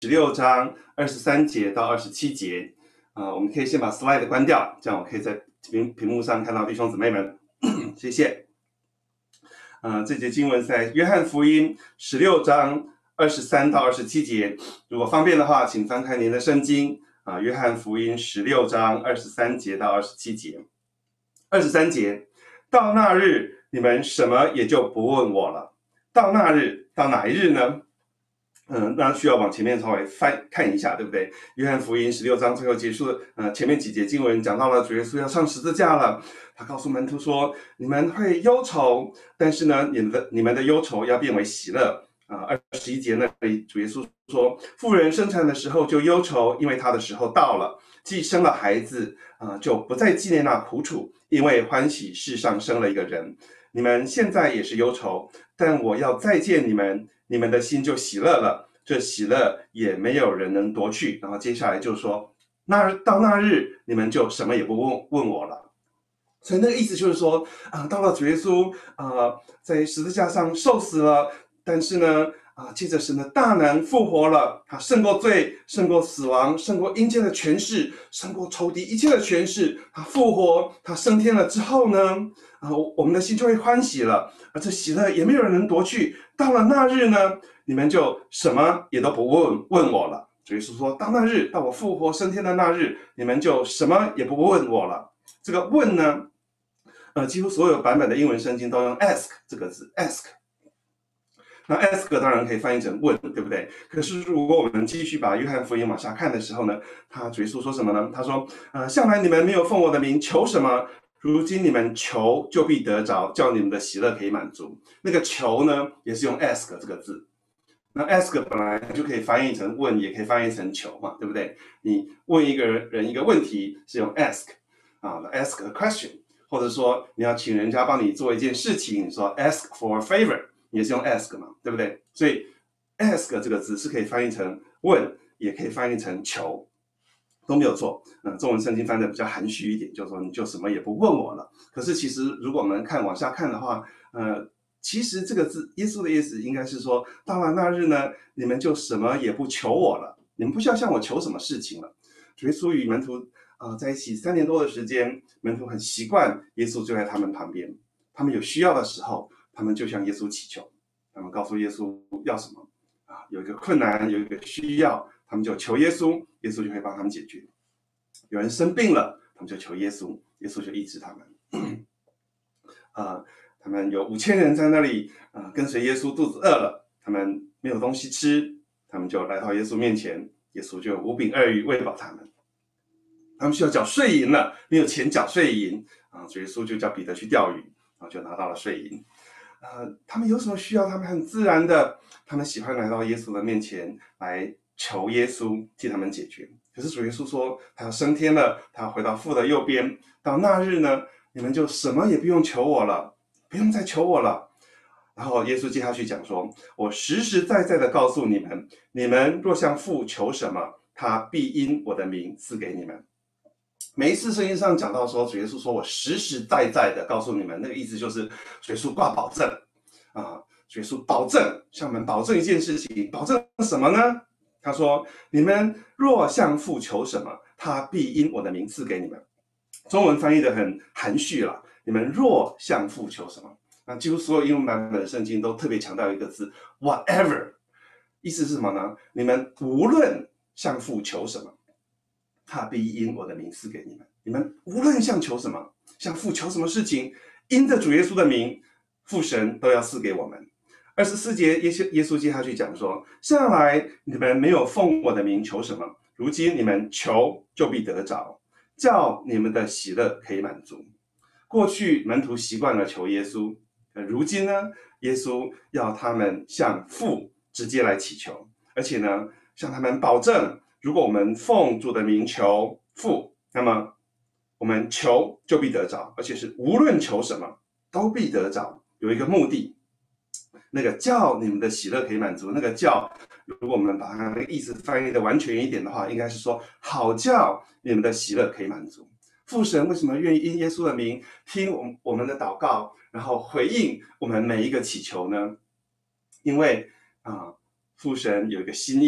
16章23节到27节。我们可以先把 slide 关掉，这样我可以在屏幕上看到弟兄姊妹们。谢谢。这节经文在约翰福音16章23到27节。如果方便的话，请翻开您的圣经。约翰福音16章23节到27节。23节，到那日，你们什么也就不问我了。到那日，到哪一日呢？那需要往前面稍微看一下，对不对？约翰福音16章最后结束的前面几节经文讲到了主耶稣要上十字架了，他告诉门徒说：你们会忧愁，但是呢，你们的忧愁要变为喜乐。21节那里主耶稣说，妇人生产的时候就忧愁，因为她的时候到了，既生了孩子，就不再纪念那苦楚，因为欢喜世上生了一个人。你们现在也是忧愁，但我要再见你们，你们的心就喜乐了，这喜乐也没有人能夺去。然后接下来就说，到那日，你们就什么也不问我了。所以那个意思就是说，到了主耶稣在十字架上受死了，但是呢，借着神的大能复活了，他胜过罪，胜过死亡，胜过阴间的权势，胜过仇敌一切的权势。他复活，他升天了之后呢，我们的心就会欢喜了，而这喜乐也没有人能夺去。到了那日呢，你们就什么也都不问我了。主耶稣说，到那日，到我复活升天的那日，你们就什么也不问我了。这个问呢，几乎所有版本的英文圣经都用 ask 这个字 ask。那 ask 当然可以翻译成问，对不对？可是如果我们继续把约翰福音往下看的时候呢，主耶稣说什么呢？他说，向来你们没有奉我的名求什么，如今你们求就必得着，叫你们的喜乐可以满足。那个求呢，也是用 ask 这个字。那 ask 本来就可以翻译成问，也可以翻译成求嘛，对不对？你问一个人一个问题是用 ask ask a question， 或者说你要请人家帮你做一件事情，你说 ask for a favor， 也是用 ask 嘛，对不对？所以 ask 这个字是可以翻译成问，也可以翻译成求，都没有错。中文圣经翻的比较含蓄一点，就是说你就什么也不问我了。可是其实如果我们往下看的话，其实这个字耶稣的意思应该是说，到了那日呢，你们就什么也不求我了，你们不需要向我求什么事情了。主耶稣与门徒在一起3年多的时间，门徒很习惯耶稣就在他们旁边，他们有需要的时候，他们就向耶稣祈求，他们告诉耶稣要什么有一个困难，有一个需要，他们就求耶稣，耶稣就会帮他们解决。有人生病了，他们就求耶稣，耶稣就医治他们。他们有5000人在那里跟随耶稣，肚子饿了，他们没有东西吃，他们就来到耶稣面前，耶稣就5饼2鱼喂饱他们。他们需要缴税银了，没有钱缴税银主耶稣就叫彼得去钓鱼，就拿到了税银。他们有什么需要？他们很自然的，他们喜欢来到耶稣的面前来求耶稣替他们解决。可是主耶稣说，他要升天了，他要回到父的右边。到那日呢，你们就什么也不用求我了，不用再求我了。然后耶稣接下去讲说，我实实在在的告诉你们，你们若向父求什么，他必因我的名赐给你们。每一次圣经上讲到说，主耶稣说我实实在在的告诉你们，那个意思就是主耶稣挂保证主耶稣保证，向我们保证一件事情，保证什么呢？他说，你们若向父求什么，他必因我的名赐给你们。中文翻译的很含蓄了，你们若向父求什么，那几乎所有英文版本的圣经都特别强调一个字 whatever， 意思是什么呢？你们无论向父求什么，他必因我的名赐给你们。你们无论向求什么，向父求什么事情，因着主耶稣的名，父神都要赐给我们。24节耶稣接下去讲说，向来你们没有奉我的名求什么，如今你们求就必得着，叫你们的喜乐可以满足。过去门徒习惯了求耶稣，如今呢，耶稣要他们向父直接来祈求，而且呢，向他们保证，如果我们奉主的名求父，那么我们求就必得着，而且是无论求什么都必得着。有一个目的，那个叫你们的喜乐可以满足，那个叫，如果我们把它的意思翻译的完全一点的话，应该是说好叫你们的喜乐可以满足。父神为什么愿意因耶稣的名听我们的祷告，然后回应我们每一个祈求呢？因为父神有一个心意，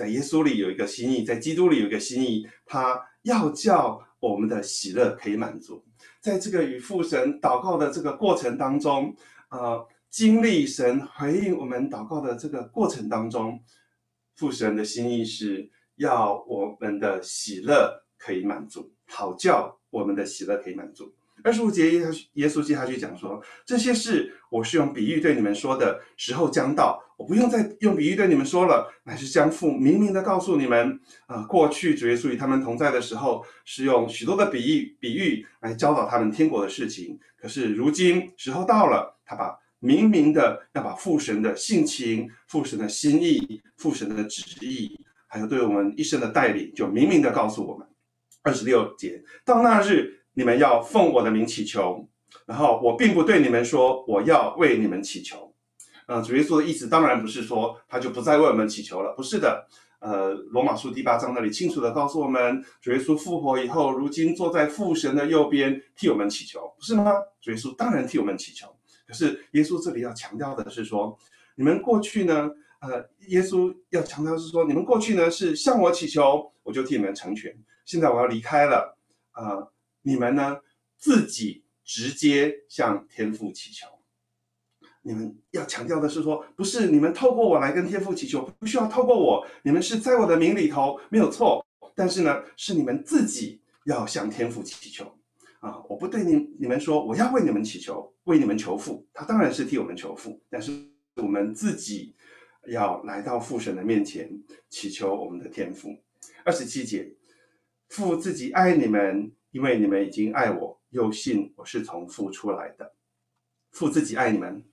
在耶稣里有一个心意，在基督里有一个心意，他要叫我们的喜乐可以满足。在这个与父神祷告的这个过程当中，经历神回应我们祷告的这个过程当中，父神的心意是要我们的喜乐可以满足，好叫我们的喜乐可以满足。25节耶稣接下去讲说，这些事我是用比喻对你们说的，时候将到，我不用再用比喻对你们说了，乃是将父明明的告诉你们。过去主耶稣与他们同在的时候，是用许多的比喻来教导他们天国的事情。可是如今时候到了，他把明明的要把父神的性情、父神的心意、父神的旨意，还有对我们一生的带领，就明明的告诉我们。26节，到那日，你们要奉我的名祈求，然后我并不对你们说我要为你们祈求。主耶稣的意思当然不是说他就不再为我们祈求了，不是的。罗马书第8章那里清楚的告诉我们，主耶稣复活以后，如今坐在父神的右边替我们祈求，不是吗？主耶稣当然替我们祈求。可是耶稣这里要强调的是说，你们过去呢，耶稣要强调是说，你们过去呢是向我祈求，我就替你们成全。现在我要离开了，你们呢自己直接向天父祈求。你们要强调的是说，不是你们透过我来跟天父祈求，不需要透过我，你们是在我的名里头没有错，但是呢，是你们自己要向天父祈求。我不对你们说我要为你们祈求，为你们求父，他当然是替我们求父，但是我们自己要来到父神的面前祈求我们的天父。27节，父自己爱你们，因为你们已经爱我，又信我是从父出来的。父自己爱你们，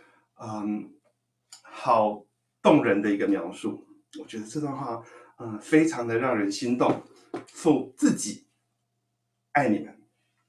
好动人的一个描述。我觉得这段话，非常的让人心动。父自己爱你们，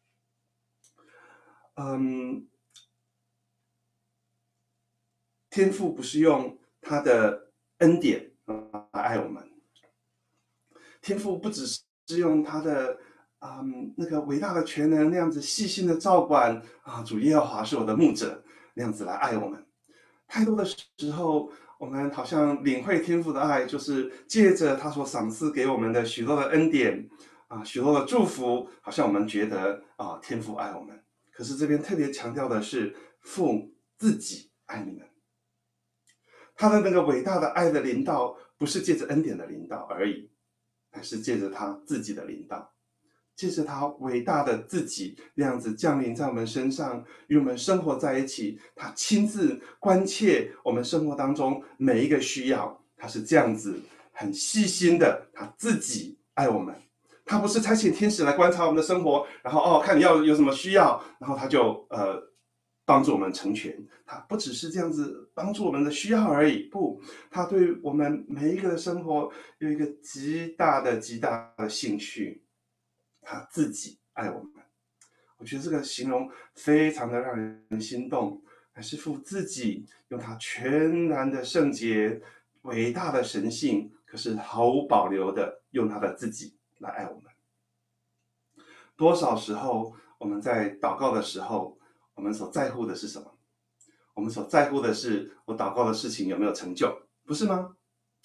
天父不是用他的恩典来爱我们，天父不只是用他的那个伟大的全能那样子细心的照管主耶和华是我的牧者那样子来爱我们。太多的时候，我们好像领会天父的爱，就是借着他所赏赐给我们的许多的恩典许多的祝福，好像我们觉得天父爱我们。可是这边特别强调的是，父自己爱你们。他的那个伟大的爱的临到，不是借着恩典的临到而已，而是借着他自己的临到，借着他伟大的自己那样子降临在我们身上，与我们生活在一起。他亲自关切我们生活当中每一个需要，他是这样子很细心的，他自己爱我们。他不是差遣天使来观察我们的生活，然后看你要有什么需要，然后他就帮助我们成全。他不只是这样子帮助我们的需要而已，不，他对我们每一个的生活有一个极大的兴趣。他自己爱我们，我觉得这个形容非常的让人心动。还是父自己用他全然的圣洁、伟大的神性，可是毫无保留的用他的自己来爱我们。多少时候我们在祷告的时候，我们所在乎的是什么？我们所在乎的是我祷告的事情有没有成就，不是吗？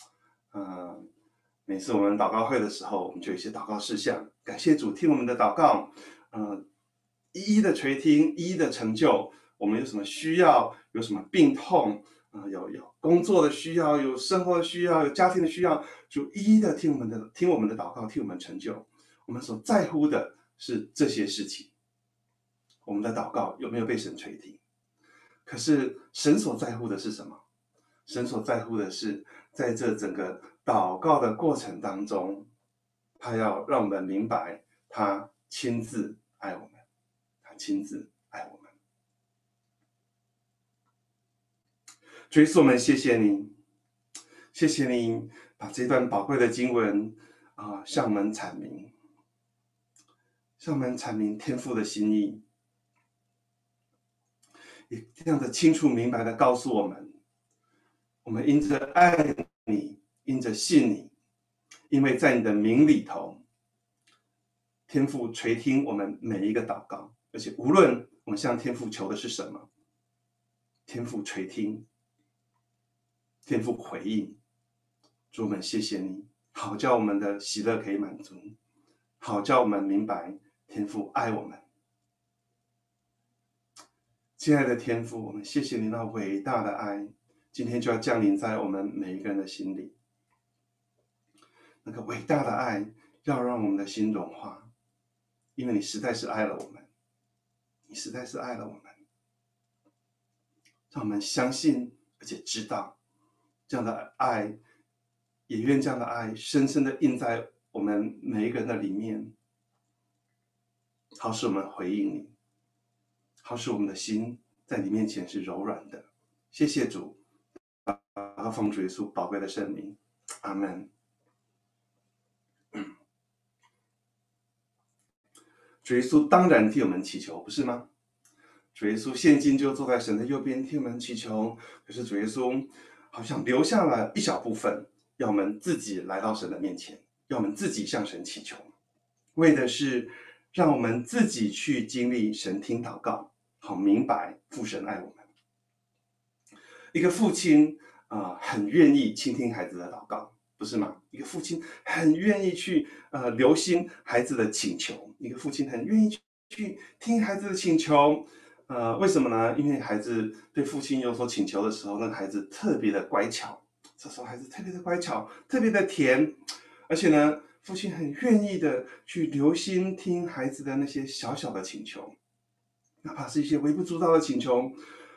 每次我们祷告会的时候，我们就有一些祷告事项，感谢主听我们的祷告，一一的垂听，一一的成就。我们有什么需要，有什么病痛，有工作的需要，有生活的需要，有家庭的需要，就一一的听我们的祷告，替我们成就。我们所在乎的是这些事情，我们的祷告有没有被神垂听？可是神所在乎的是什么？神所在乎的是，在这整个祷告的过程当中，他要让我们明白，他亲自爱我们，他亲自爱我们。主耶稣，我们谢谢你，谢谢你把这段宝贵的经文向我们阐明，向我们阐明天父的心意，也这样的清楚明白的告诉我们，我们因着爱你，因着信你，因为在你的名里头，天父垂听我们每一个祷告，而且无论我们向天父求的是什么，天父垂听，天父回应。 主，我们谢谢你，好叫我们的喜乐可以满足，好叫我们明白天父爱我们。亲爱的天父，我们谢谢你那伟大的爱，今天就要降临在我们每一个人的心里。那个伟大的爱要让我们的心融化，因为你实在是爱了我们，你实在是爱了我们，让我们相信而且知道这样的爱，也愿这样的爱深深的印在我们每一个人的里面，好使我们回应你，好使我们的心在你面前是柔软的。谢谢主，奉主耶稣宝贵的圣名，阿们。主耶稣当然替我们祈求，不是吗？主耶稣现今就坐在神的右边替我们祈求，可是主耶稣好像留下了一小部分，要我们自己来到神的面前，要我们自己向神祈求，为的是让我们自己去经历神听祷告，好明白父神爱我们。一个父亲很愿意倾听孩子的祷告，不是吗？一个父亲很愿意去留心孩子的请求，一个父亲很愿意去听孩子的请求。为什么呢？因为孩子对父亲有所请求的时候，那个孩子特别的乖巧，这时候孩子特别的乖巧，特别的甜，而且呢，父亲很愿意的去留心听孩子的那些小小的请求，哪怕是一些微不足道的请求，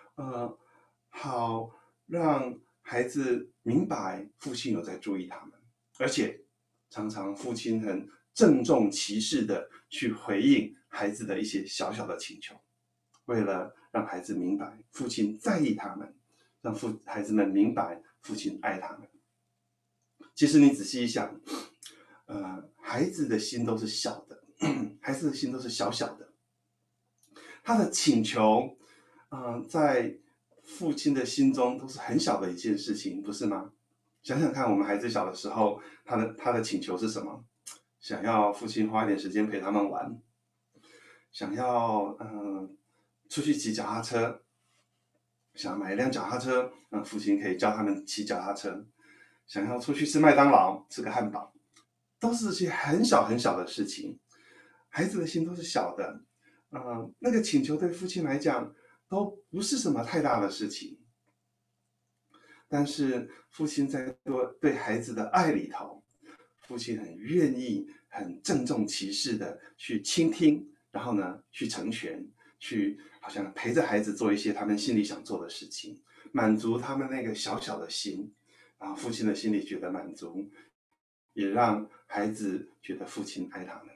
好让孩子明白父亲有在注意他们，而且常常父亲很郑重其事的去回应孩子的一些小小的请求，为了让孩子明白父亲在意他们，让孩子们明白父亲爱他们。其实你仔细一想，孩子的心都是小的，孩子的心都是小小的，他的请求，在父亲的心中都是很小的一件事情，不是吗？想想看，我们孩子小的时候，他的请求是什么？想要父亲花一点时间陪他们玩，想要出去骑脚踏车，想要买一辆脚踏车，让父亲可以教他们骑脚踏车，想要出去吃麦当劳，吃个汉堡，都是些很小很小的事情。孩子的心都是小的，那个请求对父亲来讲都不是什么太大的事情，但是父亲在对孩子的爱里头，父亲很愿意、很郑重其事的去倾听，然后呢，去成全，去好像陪着孩子做一些他们心里想做的事情，满足他们那个小小的心，然后父亲的心里觉得满足，也让孩子觉得父亲爱他们。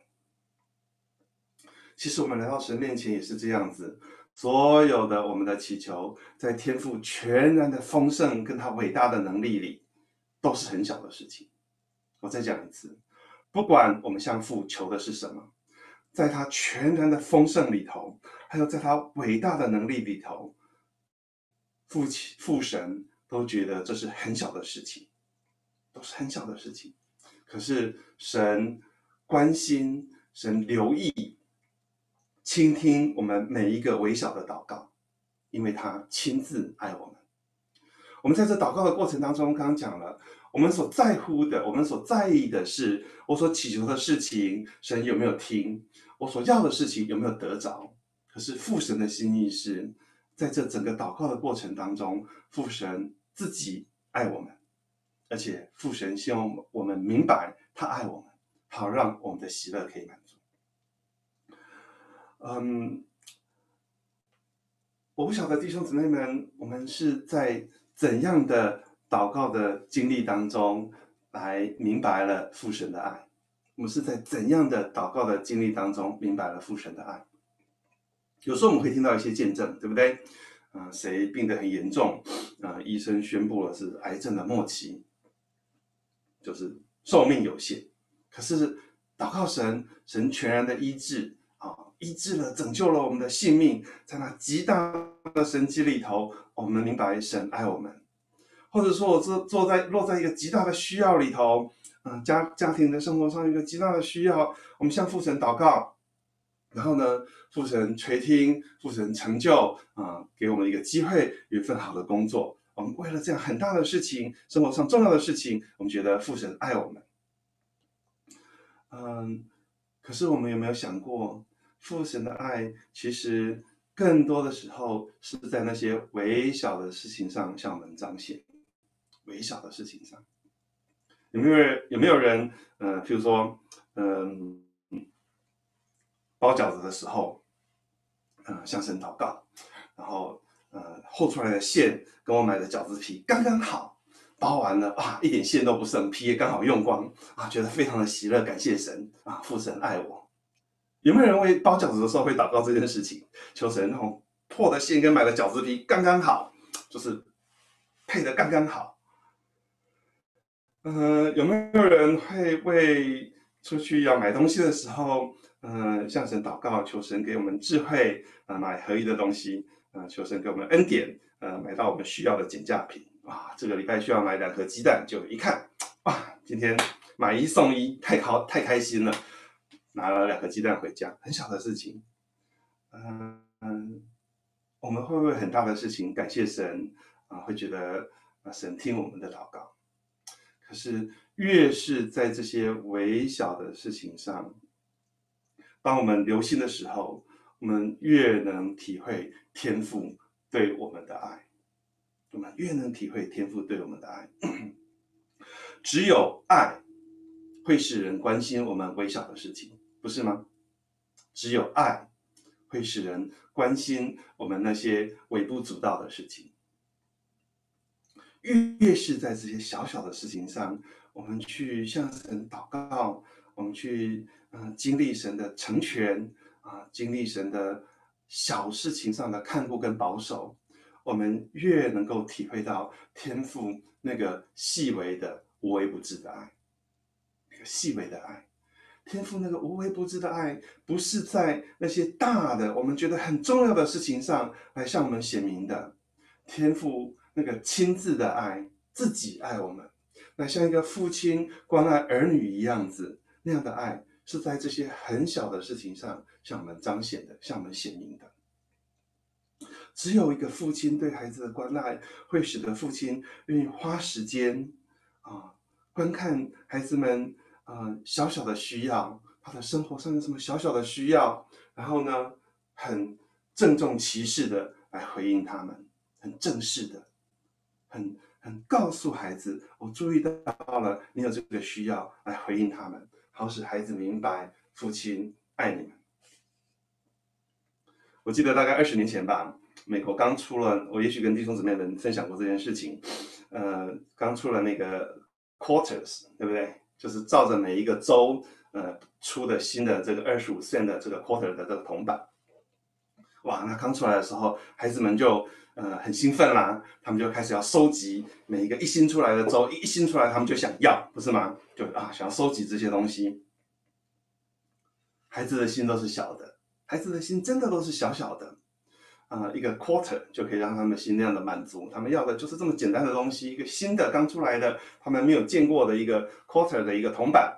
其实我们来到神面前也是这样子，所有的我们的祈求，在天父全然的丰盛跟他伟大的能力里，都是很小的事情。我再讲一次，不管我们向父求的是什么，在他全然的丰盛里头，还有在他伟大的能力里头，父神都觉得这是很小的事情，都是很小的事情。可是神关心，神留意，倾听我们每一个微小的祷告，因为他亲自爱我们。我们在这祷告的过程当中，刚刚讲了，我们所在乎的，我们所在意的是我所祈求的事情，神有没有听？我所要的事情有没有得着？可是父神的心意是，在这整个祷告的过程当中，父神自己爱我们，而且父神希望我们明白他爱我们，好让我们的喜乐可以满足。我不晓得弟兄姊妹们，我们是在怎样的祷告的经历当中来明白了父神的爱？我们是在怎样的祷告的经历当中明白了父神的爱？有时候我们会听到一些见证，对不对？谁病得很严重，医生宣布了是癌症的末期，就是寿命有限。可是祷告神，神全然的医治，医治了，拯救了我们的性命，在那极大的神迹里头，我们明白神爱我们。或者说，我落在一个极大的需要里头，家庭的生活上有一个极大的需要，我们向父神祷告，然后呢，父神垂听，父神成就，给我们一个机会，有一份好的工作， 我们为了这样很大的事情，生活上重要的事情，我们觉得父神爱我们。可是我们有没有想过，父神的爱其实更多的时候是在那些微小的事情上向我们彰显。微小的事情上，有没有人，譬如说，包饺子的时候，向神祷告，然后和出来的馅跟我买的饺子皮刚刚好，包完了啊，一点馅都不剩，皮也刚好用光啊，觉得非常的喜乐，感谢神啊，父神爱我。有没有人为包饺子的时候会祷告这件事情，求神那种破的馅跟买的饺子皮刚刚好，就是配的刚刚好？有没有人会为出去要买东西的时候，向神祷告，求神给我们智慧，买合一的东西，求神给我们恩典，买到我们需要的减价品。哇，这个礼拜需要买2颗鸡蛋，就一看，哇，今天买1送1，太开心了，拿了2颗鸡蛋回家，很小的事情。我们会不会很大的事情感谢神啊？会觉得神听我们的祷告？可是越是在这些微小的事情上，当我们留心的时候，我们越能体会天父对我们的爱，我们越能体会天父对我们的爱。只有爱会使人关心我们微小的事情，不是吗？只有爱会使人关心我们那些微不足道的事情。越是在这些小小的事情上，我们去向神祷告，我们去经历神的成全经历神的小事情上的看顾跟保守，我们越能够体会到天父那个细微的无微不至的爱，那个细微的爱。天父那个无微不至的爱，不是在那些大的我们觉得很重要的事情上来向我们显明的。天父那个亲自的爱，自己爱我们，那像一个父亲关爱儿女一样子，那样的爱是在这些很小的事情上向我们彰显的，向我们显明的。只有一个父亲对孩子的关爱，会使得父亲愿意花时间观看孩子们小小的需要，他的生活上有什么小小的需要，然后呢，很郑重其事的来回应他们，很正式的，很告诉孩子，我注意到了你有这个需要，来回应他们，好使孩子明白父亲爱你们。我记得大概20年前吧，美国刚出了，我也许跟弟兄姊妹们分享过这件事情，刚出了那个 quarters， 对不对？就是照着每一个州出的新的这个25 cent 的这个 quarter 的这个铜板。哇，那刚出来的时候，孩子们就很兴奋啦，他们就开始要收集每一个一新出来的州，一新出来他们就想要，不是吗？就想要收集这些东西。孩子的心都是小的，孩子的心真的都是小小的。一个 quarter 就可以让他们心那样的满足，他们要的就是这么简单的东西，一个新的刚出来的，他们没有见过的一个 quarter 的一个铜板。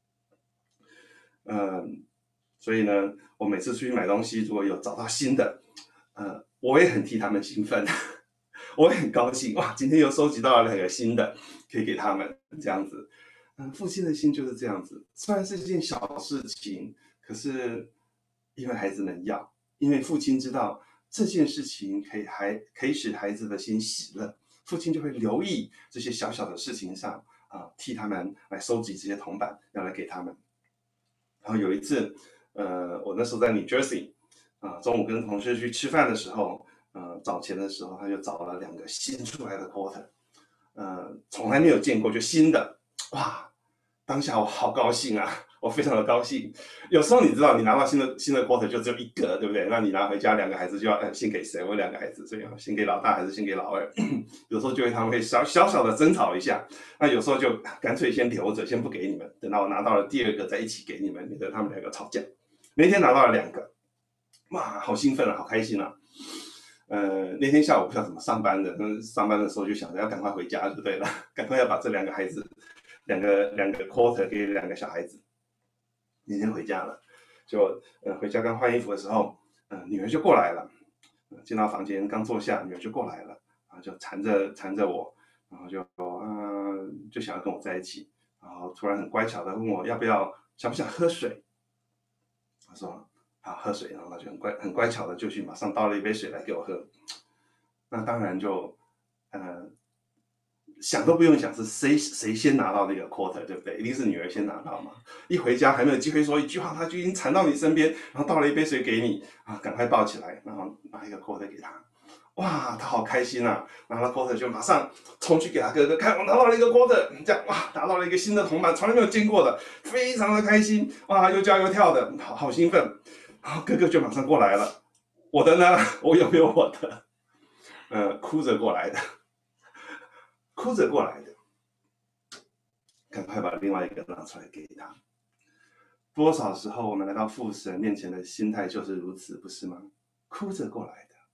所以呢，我每次出去买东西，如果有找到新的，我也很替他们兴奋，我也很高兴，哇，今天又收集到了2个新的，可以给他们这样子。父亲的心就是这样子，虽然是一件小事情，可是因为孩子们要，因为父亲知道这件事情可以使孩子的心喜乐，父亲就会留意这些小小的事情上替他们来收集这些铜板，要来给他们。然后有一次，我那时候在 New Jersey，中午跟同事去吃饭的时候，找钱的时候，他就找了2个新出来的 quarter，从来没有见过，就新的，哇！当下我好高兴啊，我非常的高兴。有时候你知道，你拿到新的 quarter 就只有1个，对不对？那你拿回家2个孩子就要先给谁？我2个孩子，所以要先给老大还是先给老二？有时候他们会小小的争吵一下，那有时候就干脆先留着，先不给你们，等到我拿到了第2个再一起给你们，免得他们2个吵架。那天拿到了2个，哇，好兴奋啊，好开心啊！那天下午不知道怎么上班的，上班的时候就想着要赶快回家就对了，赶快要把这2个孩子两个 quarter 给2个小孩子。那天回家了，就回家刚换衣服的时候，女儿就过来了，进到房间刚坐下，女儿就过来了然后就缠着我，然后就想要跟我在一起，然后突然很乖巧的问我想不想喝水，他说好喝水，然后他就很乖巧的就去马上倒了一杯水来给我喝，那当然就想都不用想，是谁先拿到那个 quarter， 对不对？一定是女儿先拿到嘛。一回家还没有机会说一句话，她就已经缠到你身边，然后倒了一杯水给你啊，赶快抱起来，然后拿一个 quarter 给她。哇，她好开心啊！拿了 quarter 就马上冲去给她哥哥看，我拿到了一个 quarter，这样哇，拿到了一个新的铜板，从来没有见过的，非常的开心，哇，又叫又跳的，好兴奋。然后哥哥就马上过来了，我的呢？我有没有我的？哭着过来的。哭着过来的，赶快把另外一个拿出来给他。多少时候我们来到父神面前的心态就是如此，不是吗？哭着过来的。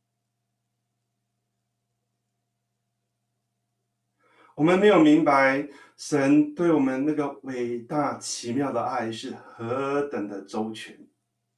我们没有明白神对我们那个伟大奇妙的爱是何等的周全。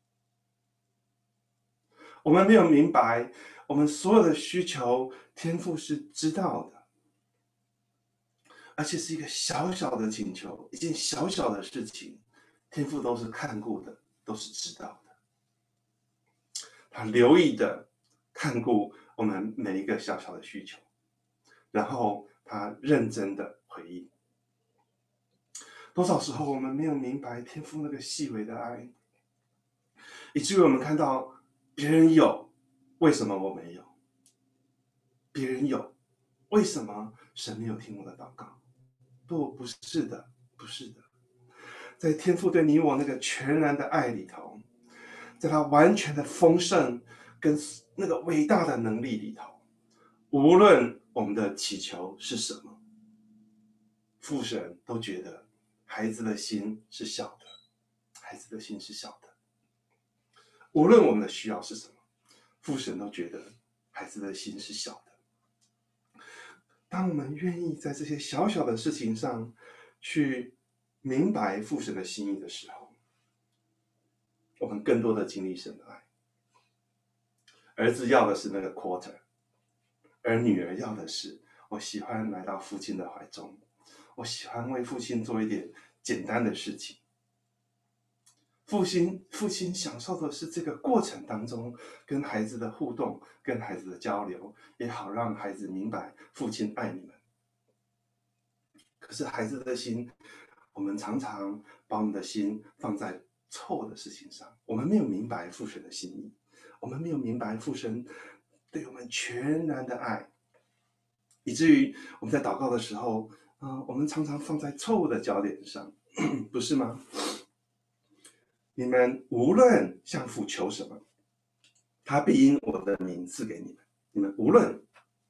我们没有明白我们所有的需求，天父是知道的。而且是一个小小的请求，一件小小的事情，天父都是看顾的，都是知道的。他留意的看顾我们每一个小小的需求，然后他认真的回应。多少时候我们没有明白天父那个细微的爱，以至于我们看到别人有，为什么我没有？别人有，为什么神没有听我的祷告？不是的，不是的。在天父对你我那个全然的爱里头，在他完全的丰盛跟那个伟大的能力里头，无论我们的祈求是什么，父神都觉得孩子的心是小的，孩子的心是小的。无论我们的需要是什么，父神都觉得孩子的心是小的。当我们愿意在这些小小的事情上去明白父神的心意的时候，我们更多的经历神的爱。儿子要的是那个 quarter， 而女儿要的是，我喜欢来到父亲的怀中，我喜欢为父亲做一点简单的事情。父亲享受的是这个过程当中跟孩子的互动，跟孩子的交流，也好让孩子明白父亲爱你们。可是孩子的心，我们常常把我们的心放在错的事情上，我们没有明白父神的心意，我们没有明白父神对我们全然的爱，以至于我们在祷告的时候，我们常常放在错误的焦点上，不是吗？你们无论向父求什么，他必因我的名赐给你们。你们无论，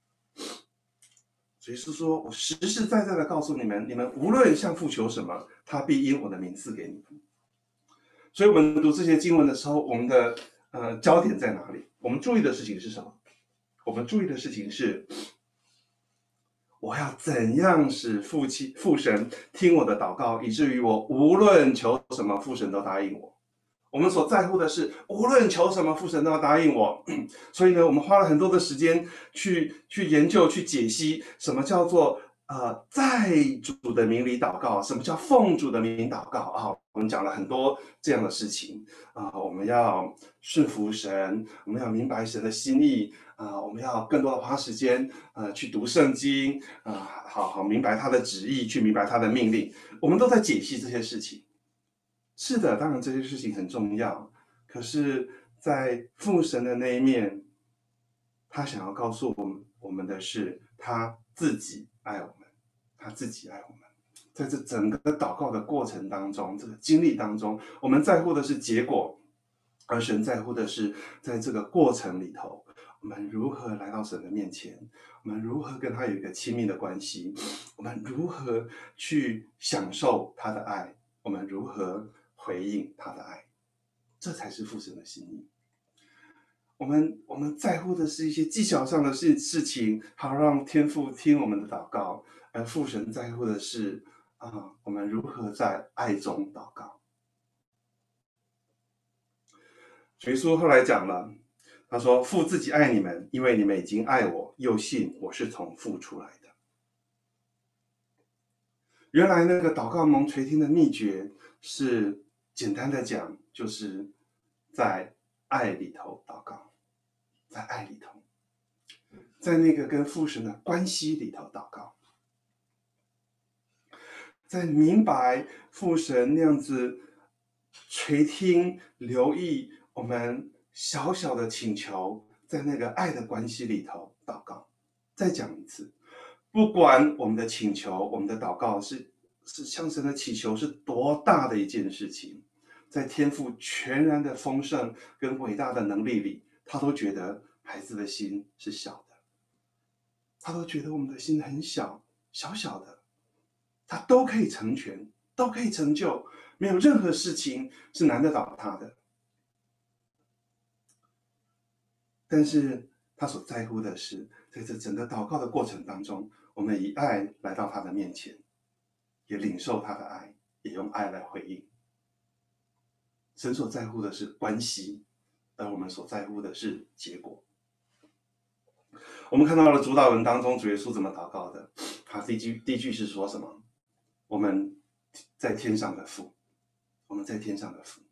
所以是说我实实在在的告诉你们，你们无论向父求什么，他必因我的名赐给你们。所以我们读这些经文的时候，我们的焦点在哪里？我们注意的事情是什么？我们注意的事情是，我要怎样使父神听我的祷告，以至于我无论求什么，父神都答应我。我们所在乎的是，无论求什么，父神都要答应我。所以呢，我们花了很多的时间去研究、去解析什么叫做在主的名里祷告，什么叫奉主的名祷告啊？我们讲了很多这样的事情我们要顺服神，我们要明白神的心意我们要更多的花时间去读圣经好明白他的旨意，去明白他的命令。我们都在解析这些事情。是的，当然这些事情很重要，可是，在父神的那一面，他想要告诉我们的是，他自己爱我们，他自己爱我们。在这整个祷告的过程当中，这个经历当中，我们在乎的是结果，而神在乎的是在这个过程里头，我们如何来到神的面前，我们如何跟他有一个亲密的关系，我们如何去享受他的爱，我们如何回应他的爱，这才是父神的心意。我们在乎的是一些技巧上的事情，好让天父听我们的祷告，而父神在乎的是我们如何在爱中祷告。耶稣后来讲了， 他说：父自己爱你们，因为你们已经爱我，又信我是从父出来的。原来那个祷告蒙垂听的秘诀是简单的讲，就是在爱里头祷告，在爱里头，在那个跟父神的关系里头祷告，在明白父神那样子垂听、留意我们小小的请求，在那个爱的关系里头祷告。再讲一次，不管我们的请求、我们的祷告是向神的祈求是多大的一件事情，在天父全然的丰盛跟伟大的能力里，他都觉得孩子的心是小的，他都觉得我们的心很小，小小的，他都可以成全，都可以成就，没有任何事情是难得倒他的。但是他所在乎的是，在这整个祷告的过程当中，我们以爱来到他的面前，也领受他的爱，也用爱来回应。神所在乎的是关系，而我们所在乎的是结果。我们看到了主祷文当中，主耶稣怎么祷告的？他第一句是说什么？我们在天上的父，我们在天上的父。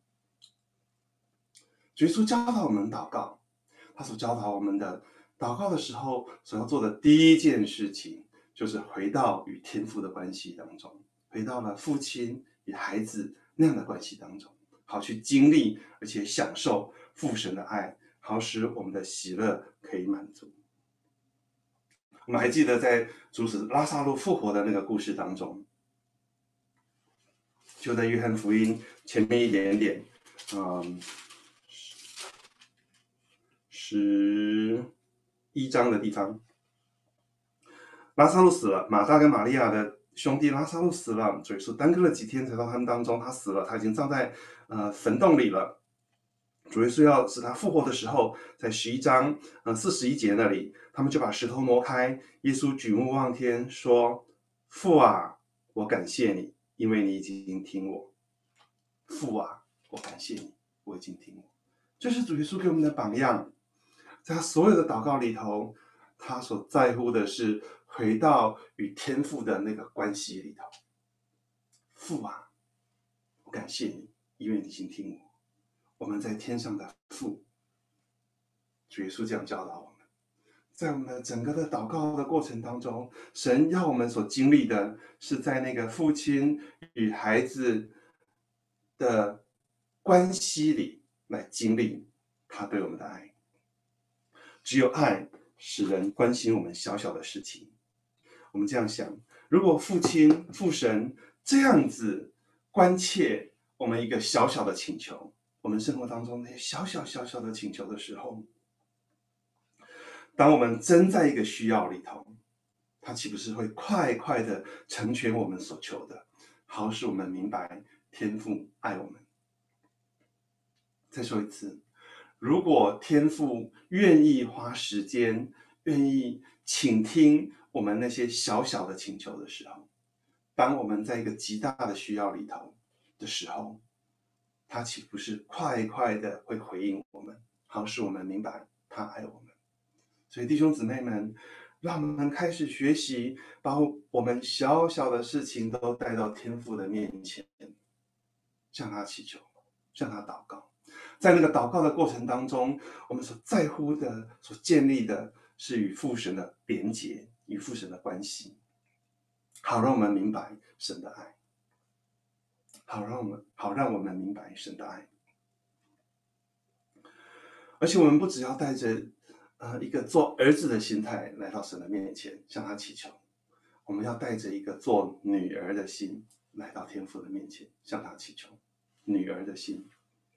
主耶稣教导我们祷告，他所教导我们的祷告的时候所要做的第一件事情，就是回到与天父的关系当中，回到了父亲与孩子那样的关系当中，好去经历而且享受父神的爱，好使我们的喜乐可以满足。我们还记得在主使拉撒路复活的那个故事当中，就在约翰福音前面一点点11章的地方，拉撒路死了，马大跟玛利亚的兄弟拉撒路死了，主耶稣耽搁了几天才到他们当中，他死了，他已经葬在坟洞里了。主耶稣要使他复活的时候，在11章41节那里，他们就把石头挪开，耶稣举目望天说：父啊，我感谢你，因为你已经听我。父啊，我感谢你，我已经听我。这是主耶稣给我们的榜样，在他所有的祷告里头，他所在乎的是回到与天父的那个关系里头。父啊，我感谢你，因为你已经听我。我们在天上的父，主耶稣这样教导我们。在我们的整个的祷告的过程当中，神要我们所经历的是在那个父亲与孩子的关系里来经历他对我们的爱。只有爱使人关心我们小小的事情。我们这样想，如果父亲、父神这样子关切我们一个小小的请求，我们生活当中那些小小的请求的时候，当我们真在一个需要里头，他岂不是会快快的成全我们所求的，好使我们明白天父爱我们。再说一次，如果天父愿意花时间，愿意倾听我们那些小小的请求的时候，当我们在一个极大的需要里头的时候，他岂不是快快的会回应我们，好使我们明白他爱我们。所以弟兄姊妹们，让我们开始学习，把我们小小的事情都带到天父的面前，向他祈求，向他祷告。在那个祷告的过程当中，我们所在乎的、所建立的是与父神的连结，与父神的关系，好让我们明白神的爱，好让我们明白神的爱。而且我们不只要带着一个做儿子的心态来到神的面前向他祈求，我们要带着一个做女儿的心来到天父的面前向他祈求。女儿的心。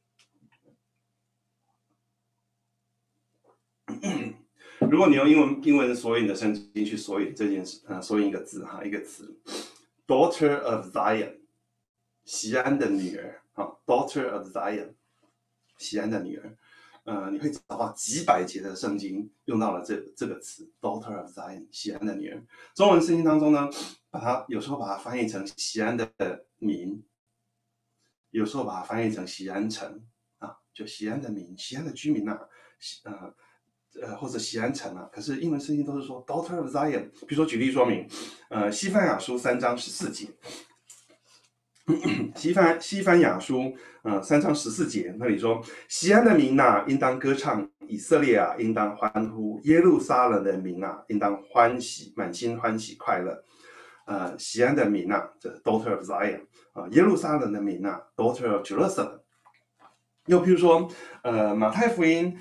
如果你用英文索引的圣经去索引这件事，索引一个字哈，一个词 ，Daughter of Zion， 锡安的女儿，Daughter of Zion， 锡安的女儿。你会找到几百节的圣经用到了这个词 Daughter of Zion， 锡安的女儿。中文圣经当中呢，有时候把它翻译成锡安的民，有时候把它翻译成锡安城就锡安的民，锡安的居民或者锡安城啊，可是英文圣经都是说 Daughter of Zion。比如说举例说明，西番雅书3章14节，西番雅书3章14节那里说，锡安的民啊，应当歌唱；以色列啊，应当欢呼；耶路撒冷的民啊，应当欢喜，满心欢喜快乐。锡安的民啊，这 Daughter of Zion 耶路撒冷的民啊 ，Daughter of Jerusalem。又譬如说，马太福音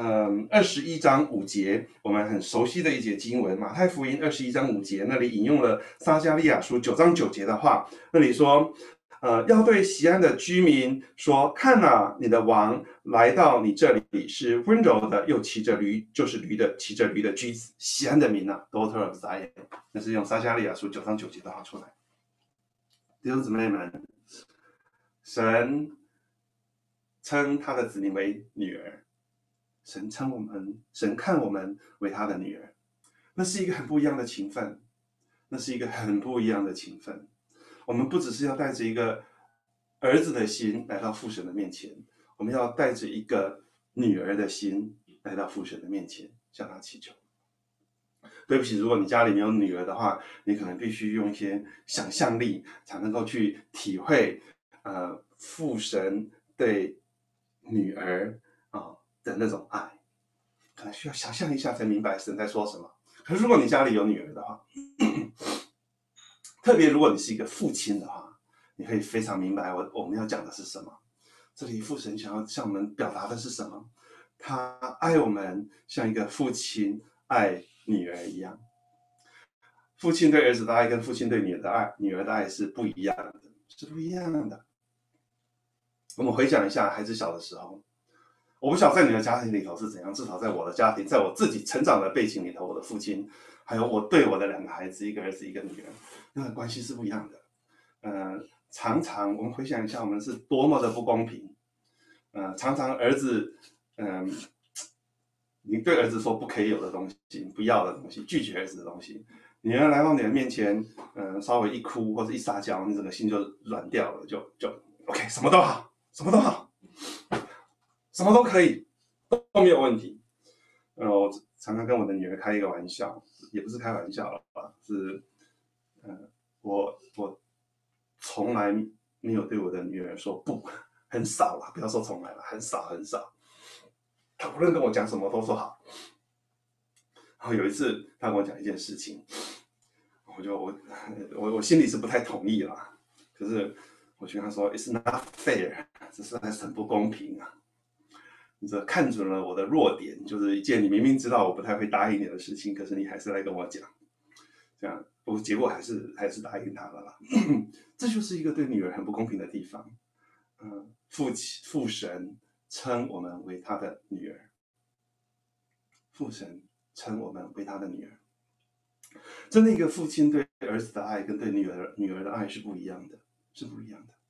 21章5节，我们很熟悉的一节经文，马太福音21章5节，那里引用了撒迦利亚书9章9节的话，那里说，要对锡安的居民说，看啊，你的王来到你这里，是温柔的，又骑着驴，就是骑着驴的驹子，锡安的民啊 ，Daughter of Zion， 那是用撒迦利亚书9章9节的话出来。弟兄姊妹们，神称他的子民为女儿，神看我们为他的女儿，那是一个很不一样的情分，那是一个很不一样的情分。我们不只是要带着一个儿子的心来到父神的面前，我们要带着一个女儿的心来到父神的面前，向他祈求。对不起，如果你家里没有女儿的话，你可能必须用一些想象力才能够去体会，父神对女儿的那种爱，可能需要想象一下才明白神在说什么。可是如果你家里有女儿的话，特别如果你是一个父亲的话，你可以非常明白我们要讲的是什么。这里父神想要向我们表达的是什么？他爱我们像一个父亲爱女儿一样。父亲对儿子的爱跟父亲对女儿的爱是不一样的，是不一样的。我们回想一下孩子小的时候，我不晓得在你的家庭里头是怎样，至少在我的家庭，在我自己成长的背景里头，我的父亲还有我对我的2个孩子，一个儿子一个女儿，那个关系是不一样的。常常我们回想一下，我们是多么的不公平。常常儿子，你对儿子说不可以有的东西，不要的东西，拒绝儿子的东西，女儿来到你的面前，稍微一哭或者一撒娇，你整个心就软掉了，就 OK， 什么都好，什么都好，什么都可以，都没有问题。我常常跟我的女儿开一个玩笑，也不是开玩笑了吧，是，我从来没有对我的女儿说不，很少了，不要说从来了，很少很少。她无论跟我讲什么都说好。然后有一次她跟我讲一件事情，我心里是不太同意啦，可是我就跟她说 "It's not fair， 这实在是很不公平啊！你这看准了我的弱点，就是一件你明明知道我不太会答应你的事情，可是你还是来跟我讲，这样我结果还是答应他了啦。这就是一个对女儿很不公平的地方。父神称我们为他的女儿，父神称我们为他的女儿。真的，一个父亲对儿子的爱跟对女儿的爱是不一样的，是不一样的。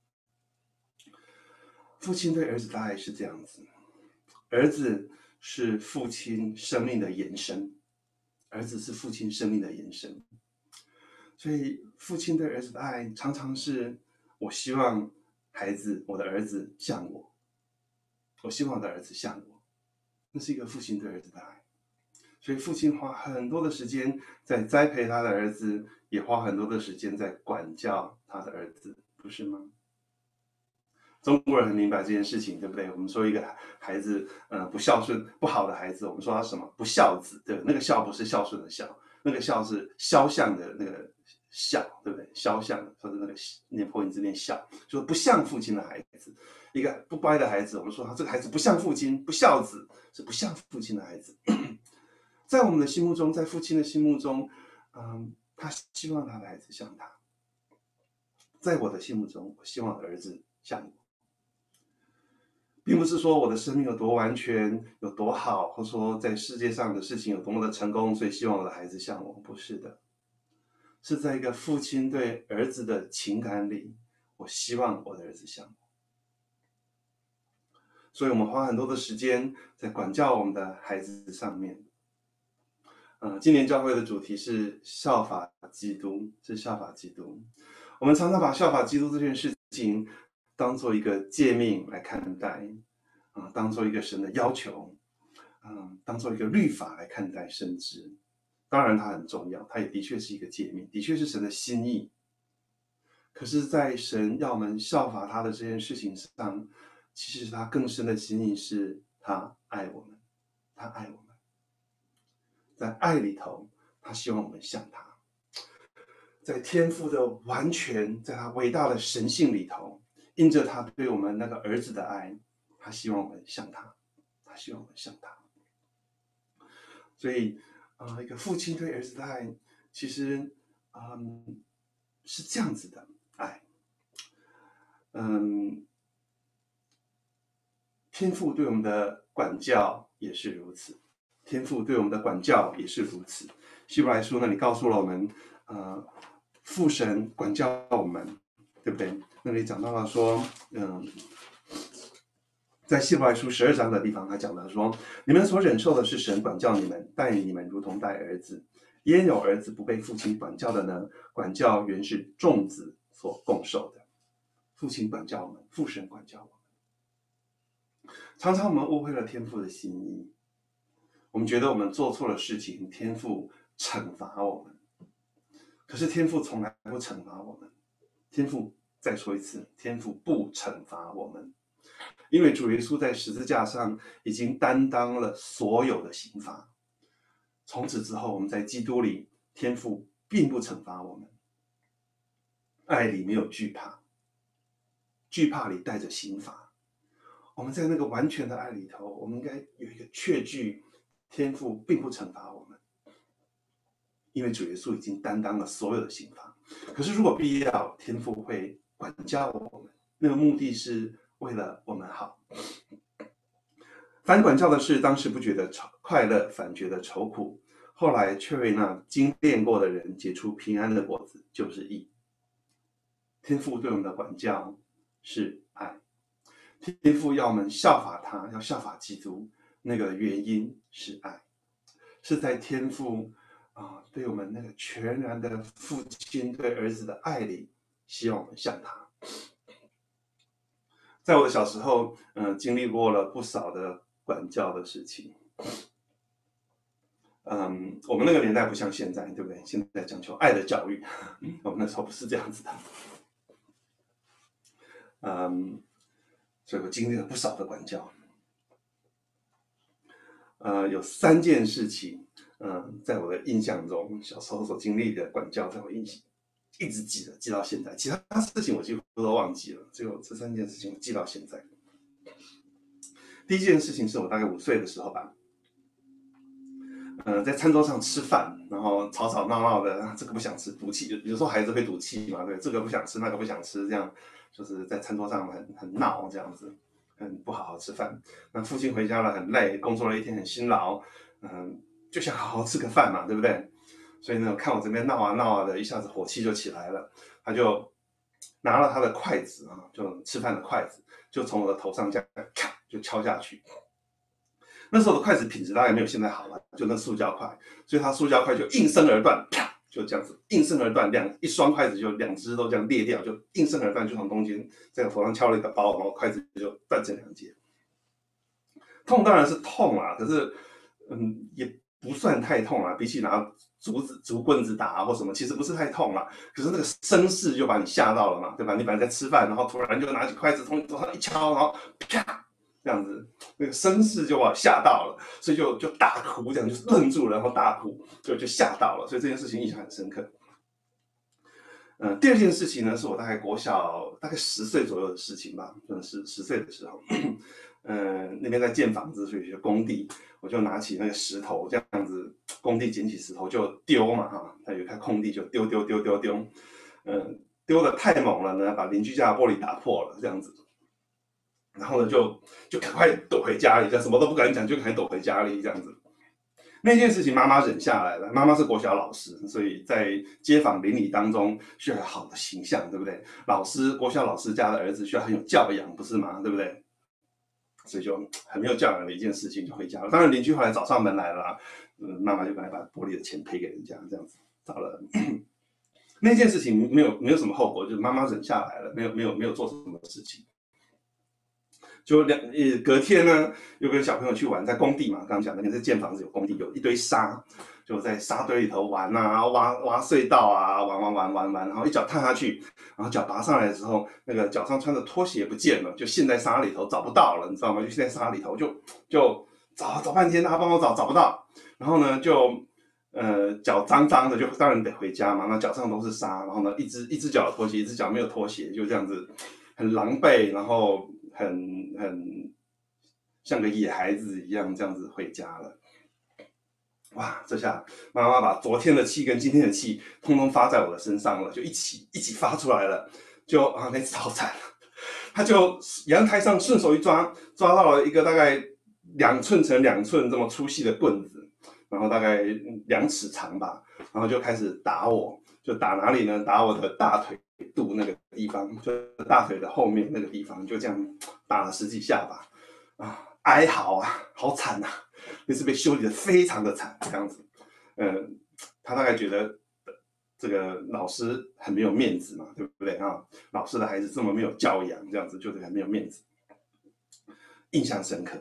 父亲对儿子的爱是这样子，儿子是父亲生命的延伸，儿子是父亲生命的延伸。所以父亲对儿子的爱常常是，我希望我的儿子像我，我希望我的儿子像我，那是一个父亲对儿子的爱。所以父亲花很多的时间在栽培他的儿子，也花很多的时间在管教他的儿子，不是吗？中国人很明白这件事情，对不对？我们说一个孩子，不孝顺、不好的孩子，我们说他什么？不孝子，对，那个孝不是孝顺的孝，那个孝是肖像的那个孝，对不对？肖像，或者那个念破音字念孝，就是不像父亲的孩子。一个不乖的孩子，我们说他这个孩子不像父亲，不孝子，是不像父亲的孩子。在我们的心目中，在父亲的心目中，他希望他的孩子像他。在我的心目中，我希望我的儿子像我。并不是说我的生命有多完全、有多好，或者说在世界上的事情有多么的成功，所以希望我的孩子像我。不是的，是在一个父亲对儿子的情感里，我希望我的儿子像我。所以我们花很多的时间在管教我们的孩子上面。今年教会的主题是效法基督，是效法基督。我们常常把效法基督这件事情当做一个诫命来看待，当做一个神的要求。 当做一个律法来看待圣职。当然它很重要，它也的确是一个诫命，的确是神的心意。可是在神要我们效法他的这件事情上，其实他更深的心意是他爱我们，他爱我们，在爱里头他希望我们像他，在天父的完全，在他伟大的神性里头，因着他对我们那个儿子的爱，他希望我们像他，他希望我们像他。所以一个父亲对儿子的爱，其实是这样子的爱。天父对我们的管教也是如此，天父对我们的管教也是如此。希伯来书那里告诉了我们，父神管教我们，对不对？那里讲到了说，在希伯来书12章的地方，他讲到说，你们所忍受的是神管教你们，待你们如同待儿子。焉有儿子不被父亲管教的呢？管教原是众子所共受的。父亲管教我们，父神管教我们。常常我们误会了天父的心意，我们觉得我们做错了事情，天父惩罚我们。可是天父从来不惩罚我们，天父再说一次，天父不惩罚我们，因为主耶稣在十字架上已经担当了所有的刑罚。从此之后，我们在基督里，天父并不惩罚我们。爱里没有惧怕，惧怕里带着刑罚。我们在那个完全的爱里头，我们应该有一个确据，天父并不惩罚我们，因为主耶稣已经担当了所有的刑罚。可是如果必要，天父会管教我们，那个目的是为了我们好。凡管教的事，当时不觉得快乐，反觉得愁苦，后来却为那经练过的人结出平安的果子，就是义。天父对我们的管教是爱，天父要我们效法他，要效法基督，那个原因是爱，是在天父对我们那个全然的父亲对儿子的爱里，希望我们像他。在我的小时候，经历过了不少的管教的事情。我们那个年代不像现在，对不对？现在讲求爱的教育，我们那时候不是这样子的。所以我经历了不少的管教。有3件事情，在我的印象中，小时候所经历的管教，在我印象一直记到现在。其他事情我几乎都忘记了，只有这3件事情我记到现在。第一件事情是我大概5岁的时候吧，在餐桌上吃饭，然后吵吵闹闹的，这个不想吃，赌气，有时候孩子会赌气嘛，对，这个不想吃，那个不想吃，这样就是在餐桌上很闹这样子，不好好吃饭。那父亲回家了很累，工作了一天很辛劳，就想好好吃个饭嘛，对不对？所以呢，看我这边闹啊闹啊的，一下子火气就起来了，他就拿了他的筷子就吃饭的筷子，就从我的头上这样咔就敲下去。那时候的筷子品质当然没有现在好了，就那塑胶筷，所以它塑胶筷就应声而断，啪，就这样子应声而断，一双筷子就2只都这样裂掉，就应声而断，就从中间在我头上敲了一个包，然后筷子就断成2截。痛当然是痛啊，可是也不算太痛啊，比起拿竹棍子打或什么，其实不是太痛啦。可是那个声势就把你吓到了嘛，对吧？你本来在吃饭，然后突然就拿起筷子从你头上一敲，然后啪。这样子，那个声势就把我吓到了，所以就大哭，这样就是愣住了，然后大哭，就吓到了，所以这件事情印象很深刻。第2件事情呢，是我大概国小大概10岁左右的事情吧，就是10岁的时候，那边在建房子，所以有工地，我就拿起那个石头，这样子，工地捡起石头就丢嘛，它有一块空地就丢，丢的太猛了呢，把邻居家的玻璃打破了，这样子。然后呢，就赶快躲回家里，这样什么都不敢讲，就赶快躲回家里这样子。那件事情妈妈忍下来了，妈妈是国小老师，所以在街坊邻里当中需要有好的形象，对不对？国小老师家的儿子需要很有教养，不是吗？对不对？所以就很没有教养的一件事情就回家了。当然邻居后来找上门来了啦，妈妈就赶快把玻璃的钱赔给人家，这样子找了。那件事情没有什么后果，就是妈妈忍下来了，没有做什么事情。 就隔天呢，又跟小朋友去玩，在工地嘛，刚刚讲那个是建房子有工地，有一堆沙，就在沙堆里头玩啊，挖隧道啊，玩，然后一脚踏下去，然后脚拔上来的时候，那个脚上穿的拖鞋不见了，就陷在沙里头找不到了，你知道吗？就陷在沙里头，就找半天，大家帮我找不到，然后呢就脚脏脏的，就当然得回家嘛，那脚上都是沙，然后呢一只脚有拖鞋，一只脚没有拖鞋，就这样子很狼狈，然后很像个野孩子一样这样子回家了。哇，这下妈妈把昨天的气跟今天的气通通发在我的身上了，就一起发出来了，就啊那次好惨了，他就阳台上顺手一抓到了一个大概2寸乘2寸这么粗细的棍子，然后大概2尺长吧，然后就开始打我，就打哪里呢？打我的大腿肚那个地方，就大腿的后面那个地方，就这样打了10几下吧，啊，哀嚎啊，好惨啊！那次被修理的非常的惨，这样子，他大概觉得这个老师很没有面子嘛，对不对啊？老师的孩子这么没有教养，这样子就是很没有面子，印象深刻。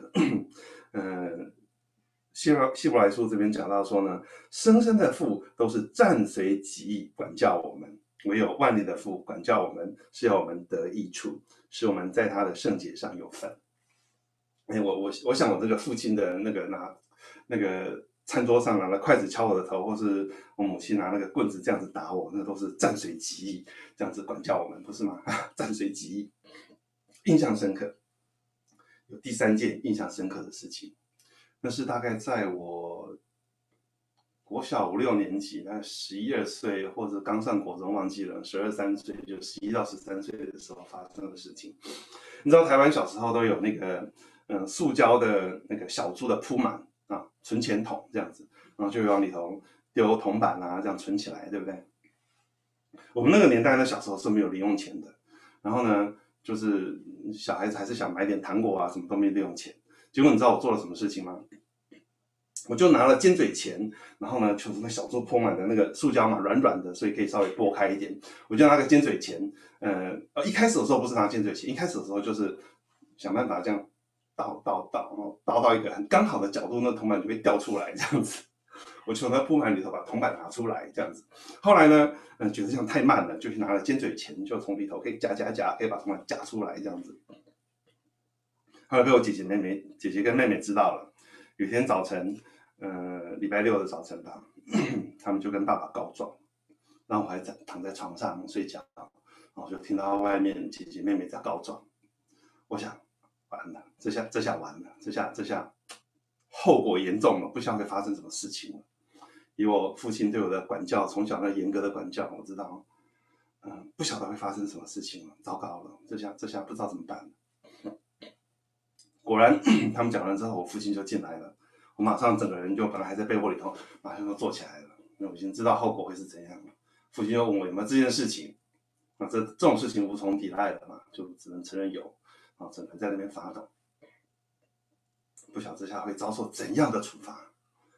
希伯来书这边讲到说呢，生身的父都是暂随己意管教我们，唯有万利的父管教我们，是要我们得益处，使我们在他的圣洁上有份。我想我这个父亲的那个拿那个餐桌上拿了筷子敲我的头，或是我母亲拿那个棍子这样子打我，那都是暂随己意，这样子管教我们，不是吗？暂随己意，印象深刻。有第3件印象深刻的事情，那是大概在我国小5、6年级，那11、12岁，或者刚上国中忘记了，12、13岁，就11到13岁的时候发生的事情。你知道台湾小时候都有那个塑胶的那个小猪的铺满啊，存钱筒这样子，然后就往里头丢铜板啊，这样存起来，对不对？我们那个年代呢，小时候是没有零用钱的，然后呢，就是小孩子还是想买点糖果啊，什么都没零用钱。结果你知道我做了什么事情吗？我就拿了尖嘴钳，然后呢，就是那小猪铺满的那个塑胶嘛，软软的，所以可以稍微拨开一点。我就拿个尖嘴钳，一开始的时候不是拿尖嘴钳，一开始的时候就是想办法这样倒，然后倒到一个很刚好的角度，那铜板就会掉出来这样子。我从那铺满里头把铜板拿出来这样子。后来呢，觉得这样太慢了，就去拿了尖嘴钳，就从里头可以夹，可以把铜板夹出来这样子。后来被我姐姐跟妹妹知道了。有一天早晨，礼拜6的早晨吧，他们就跟爸爸告状，然后我还躺在床上睡觉，然后就听到外面姐姐妹妹在告状。我想，完了，这下完了，这下后果严重了，不晓得会发生什么事情了。以我父亲对我的管教，从小那严格的管教，我知道，不晓得会发生什么事情了，糟糕了，这下不知道怎么办了。果然，他们讲完之后，我父亲就进来了，我马上整个人就本来还在被窝里头，马上就坐起来了，因为我已经知道后果会是怎样了。父亲就问我有没有这件事情，这种事情无从抵赖了嘛，就只能承认有，然后整个人在那边发抖，不晓得这下会遭受怎样的处罚。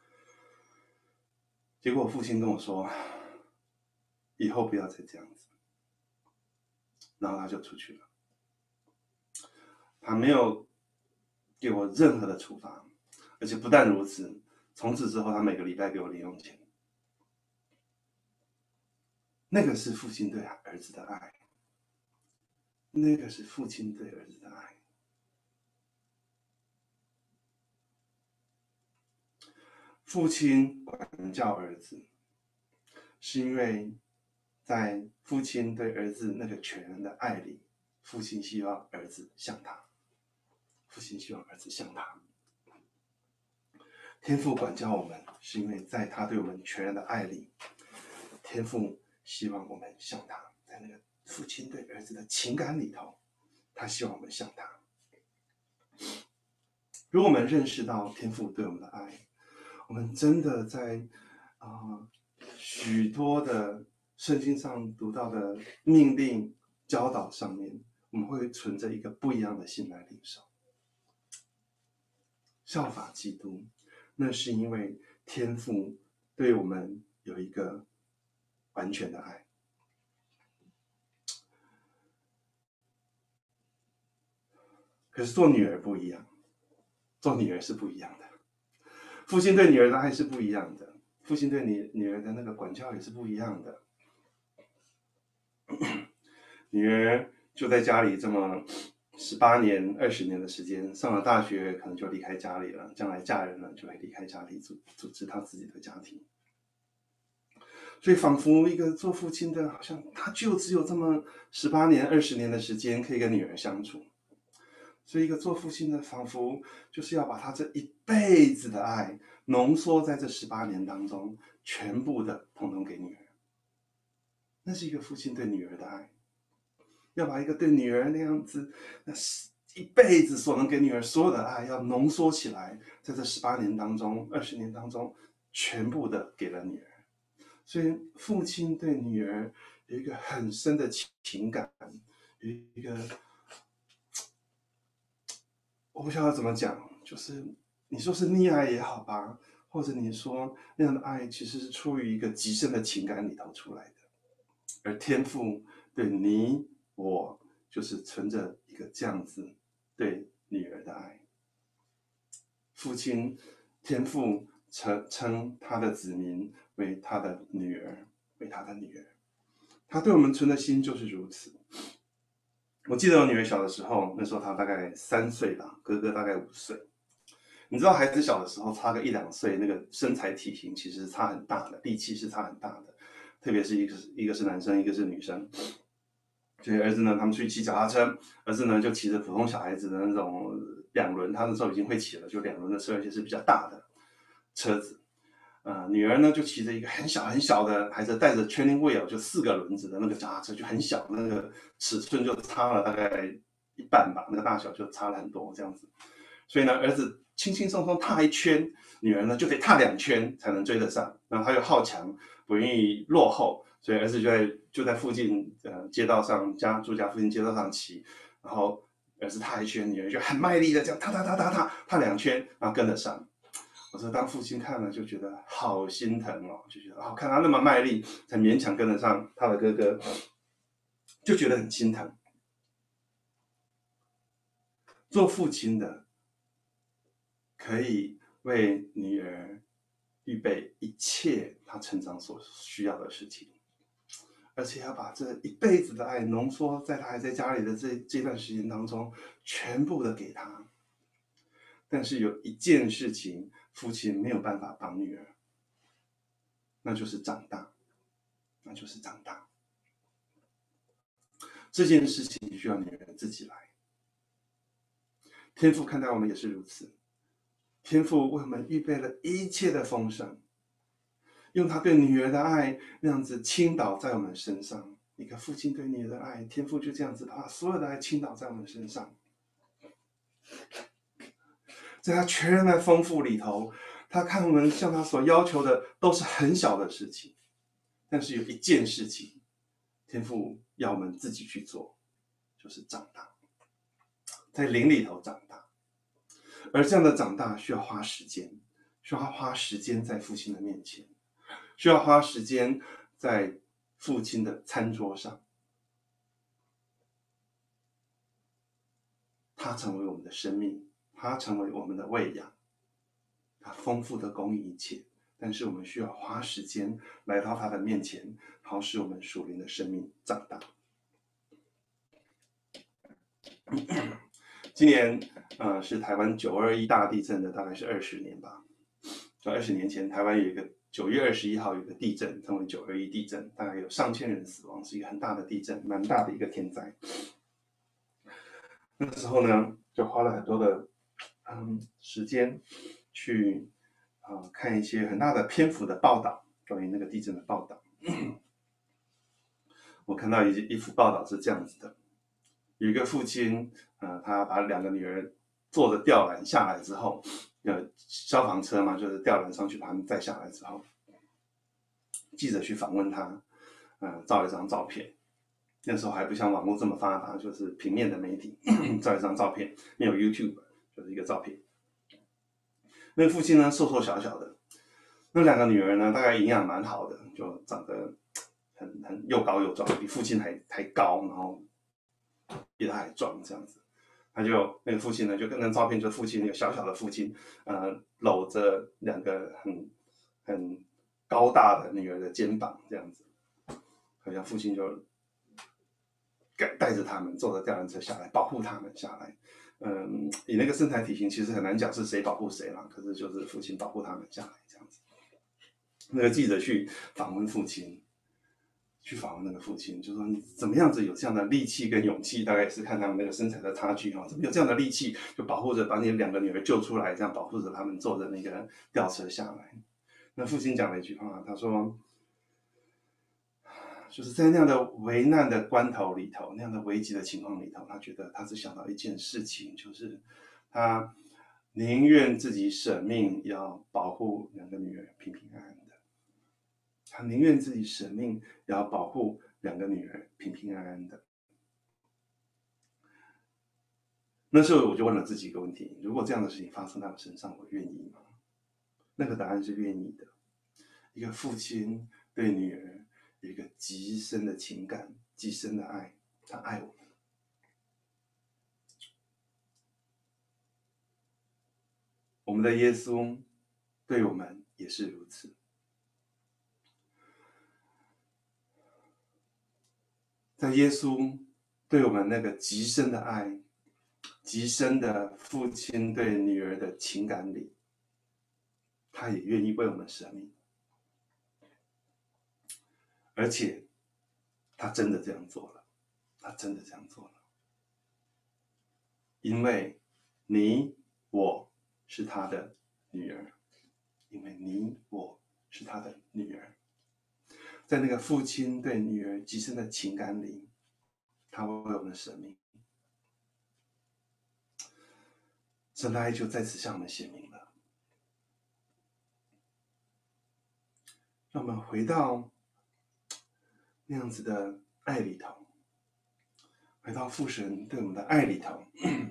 结果我父亲跟我说，以后不要再这样子，然后他就出去了，他没有给我任何的处罚，而且不但如此，从此之后他每个礼拜给我零用钱。那个是父亲对儿子的爱，那个是父亲对儿子的爱。父亲管教儿子，是因为在父亲对儿子那个全然的爱里，父亲希望儿子像他，父亲希望儿子像他。天父管教我们，是因为在他对我们全然的爱里，天父希望我们像他，在那个父亲对儿子的情感里头，他希望我们像他。如果我们认识到天父对我们的爱，我们真的在许多的圣经上读到的命令教导上面，我们会存着一个不一样的心来领受。效法基督，那是因为天父对我们有一个完全的爱。 可是做女儿不一样，做女儿是不一样的。父亲对女儿的爱是不一样的，父亲对女儿的那个管教也是不一样的。女儿就在家里这么18年、20年的时间，上了大学可能就离开家里了，将来嫁人了就会离开家里，组织他自己的家庭。所以仿佛一个做父亲的，好像他就只有这么18年、20年的时间可以跟女儿相处。所以一个做父亲的，仿佛就是要把他这一辈子的爱浓缩在这18年当中，全部的统统给女儿。那是一个父亲对女儿的爱，要把一个对女儿那样子，那一辈子所能给女儿所有的爱，要浓缩起来，在这18年当中、20年当中，全部的给了女儿。所以父亲对女儿有一个很深的情感，有一个我不晓得怎么讲，就是你说是溺爱也好吧，或者你说那样的爱其实是出于一个极深的情感里头出来的，而天父对你我就是存着一个这样子对女儿的爱。父亲天父称他的子民为他的女儿，为他的女儿。他对我们存的心就是如此。我记得我女儿小的时候，那时候她大概3岁吧，哥哥大概5岁。你知道孩子小的时候差个1-2岁，那个身材体型其实是差很大的，力气是差很大的，特别是一个是男生，一个是女生。所以儿子呢，他们去骑脚踏车，儿子呢就骑着普通小孩子的那种2轮，他那时候已经会骑了，就2轮的车，而且是比较大的车子。女儿呢就骑着一个很小很小的，还是带着 training wheel， 就4个轮子的那个脚踏车，就很小，那个尺寸就差了大概1半吧，那个大小就差了很多这样子。所以呢，儿子轻轻松松踏1圈，女儿呢就得踏2圈才能追得上。然后他又好强，不愿意落后，所以儿子就在附近街道上住家附近街道上骑，然后儿子踏1圈，女儿就很卖力的这样踏2圈，然后跟得上。我说当父亲看了就觉得好心疼哦，就觉得看他那么卖力才勉强跟得上他的哥哥，就觉得很心疼。做父亲的可以为女儿预备一切她成长所需要的事情，而且要把这一辈子的爱浓缩在她还在家里的这段时间当中，全部的给她。但是有一件事情，父亲没有办法帮女儿，那就是长大，那就是长大。这件事情需要女人自己来。天父看待我们也是如此，天父为我们预备了一切的丰盛，用他对女儿的爱那样子倾倒在我们身上。一个父亲对女儿的爱，天父就这样子把所有的爱倾倒在我们身上。在他全然的丰富里头，他看我们向他所要求的都是很小的事情，但是有一件事情，天父要我们自己去做，就是长大，在灵里头长大。而这样的长大需要花时间，需要花时间在父亲的面前，需要花时间在父亲的餐桌上。他成为我们的生命，他成为我们的喂养，他丰富的供应一切，但是我们需要花时间来到他的面前，好使我们属灵的生命长大。今年是台湾921大地震的大概是20年吧。20年前，台湾有一个9月21号有一个地震，称为921地震，大概有上千人死亡，是一个很大的地震，蛮大的一个天灾。那时候呢，就花了很多的时间去看一些很大的篇幅的报道，关于那个地震的报道。我看到一幅报道是这样子的：有一个父亲，他把2个女儿坐着吊篮下来之后，消防车嘛，就是吊篮上去把他们载下来之后，记者去访问他，照一张照片。那时候还不像网络这么发达，就是平面的媒体，照一张照片，没有 YouTube， 就是一个照片。那个父亲呢，瘦瘦小小的，那2个女儿呢，大概营养蛮好的，就长得很又高又壮，比父亲还高，然后比他还壮这样子。 他就那个父亲呢，就跟那照片，就父亲那个小小的父亲，搂着2个很高大的女儿的肩膀，这样子，好像父亲就带着他们坐着吊篮车下来，保护他们下来。以那个身材体型，其实很难讲是谁保护谁啦，可是就是父亲保护他们下来这样子。那个记者去访问父亲，去访问那个父亲，就说你怎么样子有这样的力气跟勇气？大概也是看他们那个身材的差距怎么有这样的力气，就保护着把你2个女儿救出来，这样保护着他们坐着那个吊车下来。那父亲讲了一句话，他说，就是在那样的危难的关头里头，那样的危急的情况里头，他觉得他只想到一件事情，就是他宁愿自己舍命，要保护2个女儿平平安安的。他宁愿自己舍命，也要保护2个女儿平平安安的。那时候我就问了自己一个问题：如果这样的事情发生在我身上，我愿意吗？那个答案是愿意的。一个父亲对女儿有一个极深的情感，极深的爱，他爱我们。我们的耶稣对我们也是如此。在耶稣对我们那个极深的爱，极深的父亲对女儿的情感里，他也愿意为我们舍命，而且他真的这样做了，他真的这样做了，因为你我是他的女儿，因为你我是他的女儿。在那个父亲对女儿极深的情感里，他为我们舍命，神的爱就在此向我们显明了。让我们回到那样子的爱里头，回到父神对我们的爱里头，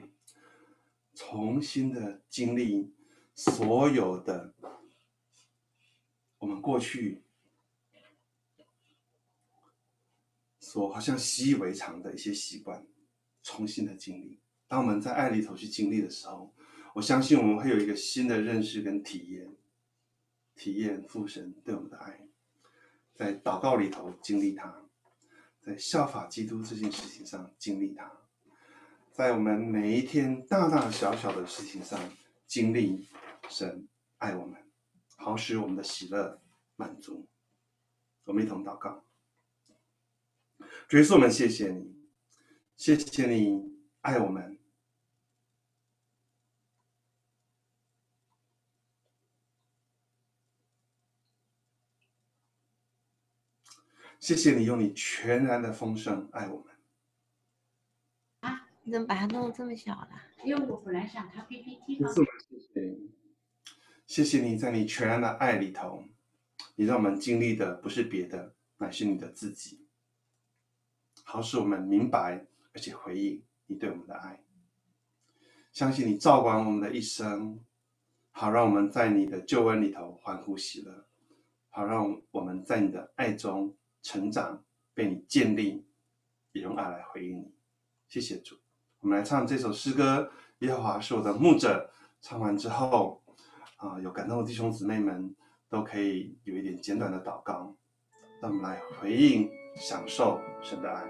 重新的经历所有的我们过去所好像习以为常的一些习惯，重新的经历。当我们在爱里头去经历的时候，我相信我们会有一个新的认识跟体验父神对我们的爱，在祷告里头经历它，在效法基督这件事情上经历它，在我们每一天大大小小的事情上经历神爱我们，好使我们的喜乐满足。我们一同祷告。主耶稣，我们谢谢你，谢谢你爱我们，谢谢你用你全然的丰盛爱我们。 啊，你怎么把它弄得这么小了？ 因为我本来想它 PPT 耶稣，我们谢谢你，谢谢你在你全然的爱里头，你让我们经历的不是别的，乃是你的自己，好使我们明白而且回应你对我们的爱。相信你照管我们的一生，好让我们在你的救恩里头欢呼喜乐，好让我们在你的爱中成长，被你建立，也用爱来回应你。谢谢主。我们来唱这首诗歌，耶和华是我的牧者。唱完之后有感动的弟兄姊妹们都可以有一点简短的祷告，让我们来回应享受神的爱。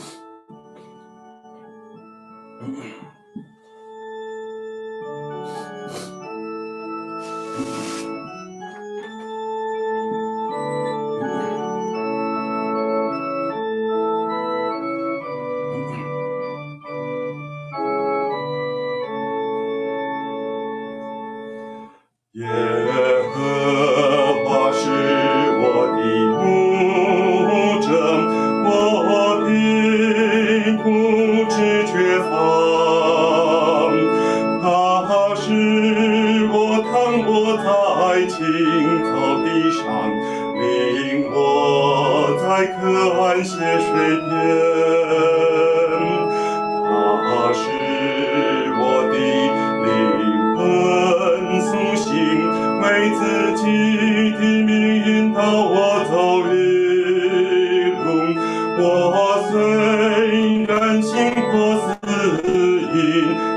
耶和华是我的牧者，我并不致缺乏。他使我躺卧在青草地上，领我在可安歇水边。他使我的灵魂苏醒，为自己的命引导我走一路。我虽然行过死荫，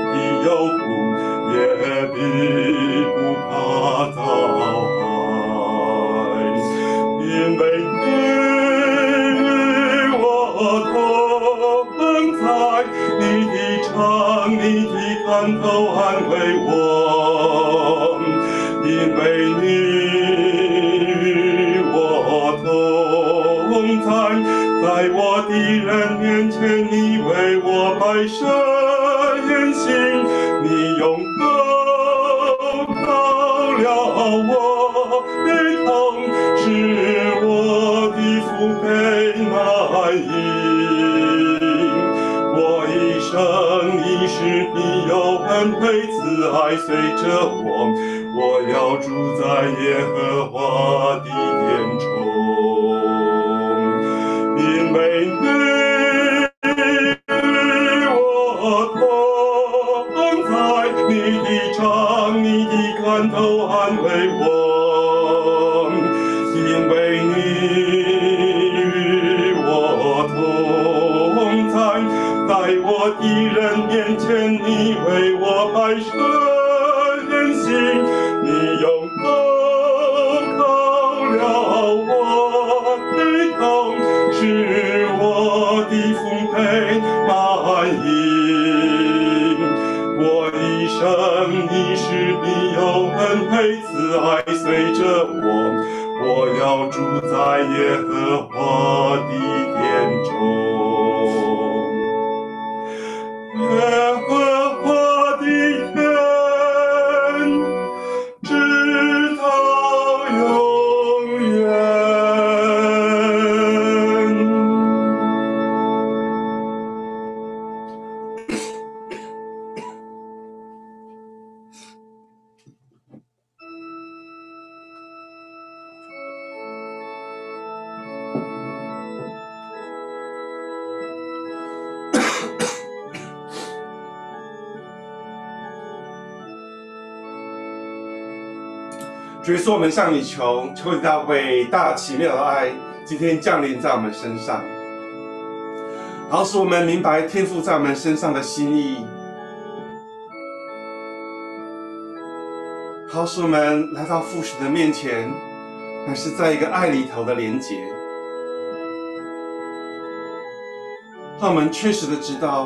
常你的看头安慰我，因为你与我同在，在我的人面前，你为我摆设筵席，你用膏膏了我的头，使我的腹配满盈。我一生一世必有恩惠慈爱随着我，我要住在耶和华的殿中，因为你与我同在，你的杖、你的竿头安慰我，因为你与我同在。在我的人面前，你为我摆设筵席，你用膏膏了我的头，使我的腹配满盈。我一生一世必有恩惠慈爱随着我，我要住在耶和华的殿中。耶和华的天，直到永远。主耶稣，我们向你求，求你的伟大奇妙的爱今天降临在我们身上，好使我们明白天父在我们身上的心意，好使我们来到父神的面前，乃是在一个爱里头的连结，让我们确实的知道，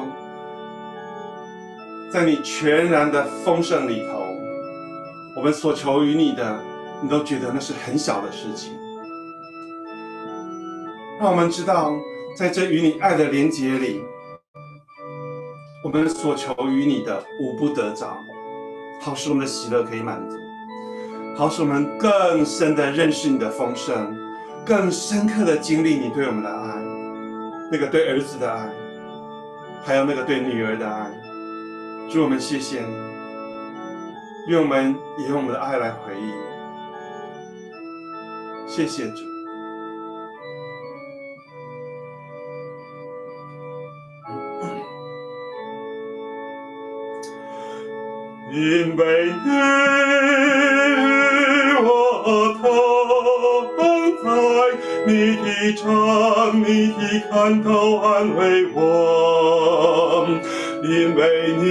在你全然的丰盛里头，我们所求于你的，你都觉得那是很小的事情。让我们知道，在这与你爱的连结里，我们所求于你的无不得着，好使我们的喜乐可以满足，好使我们更深的认识你的丰盛，更深刻的经历你对我们的爱，那个对儿子的爱，还有那个对女儿的爱。主，我们谢谢你，愿我们也用我们的爱来回应。谢谢主。因为你与我同在，你的杖、你的竿头安慰我，因为你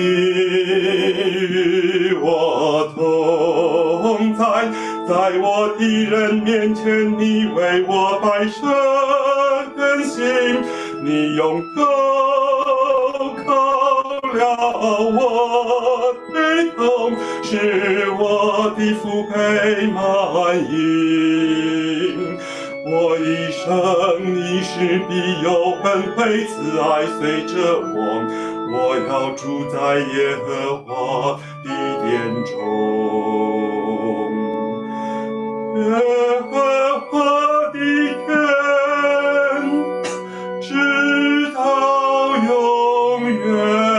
与我同在，在我的人面前，你为我摆设筵席，你用膏膏了我的头，使我的腹配满盈。我一生一世必有恩惠慈爱随着我，我要住在耶和华的殿中。耶和华的天，直到永远。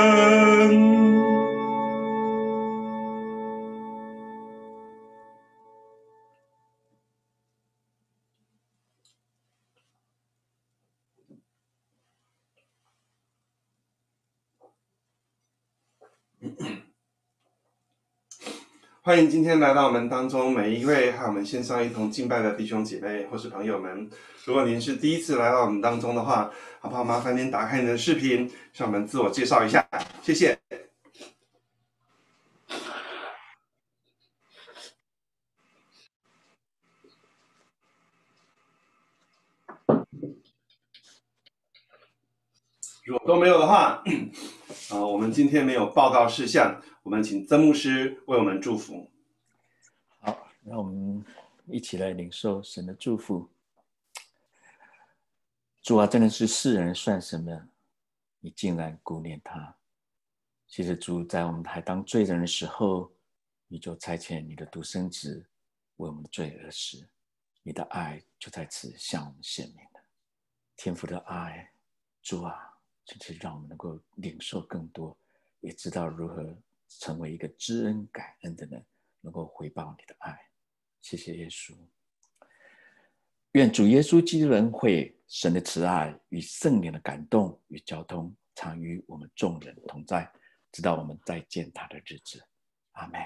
欢迎今天来到我们当中每一位和我们线上一同敬拜的弟兄姐妹或是朋友们。如果您是第一次来到我们当中的话，好不好？麻烦您打开您的视频，向我们自我介绍一下，谢谢。如果都没有的话， 我们今天没有报告事项，我们请曾牧师为我们祝福。 好，让我们一起来领受神的祝福。主啊，真的是世人算什么？你竟然顾念他。其实主在我们还当罪人的时候，你就差遣你的独生子为我们的罪而死，你的爱就在此向我们显明了。天父的爱，主啊，真是让我们能够领受更多，也知道如何成为一个知恩感恩的人，能够回报你的爱。谢谢耶稣。愿主耶稣基督的恩惠、神的慈爱与圣灵的感动与交通，常与我们众人同在，直到我们再见他的日子。阿们。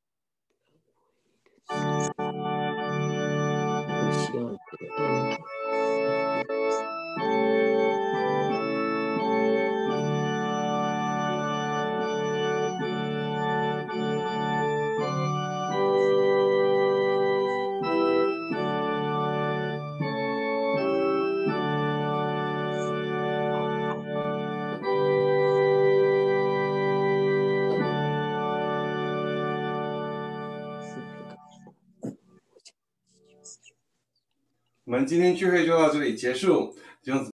我需要这个恩。 我们今天聚会就到这里结束，弟兄姊妹